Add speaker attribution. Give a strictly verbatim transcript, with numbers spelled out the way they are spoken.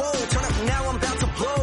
Speaker 1: whoa, turn up now, I'm about to blow.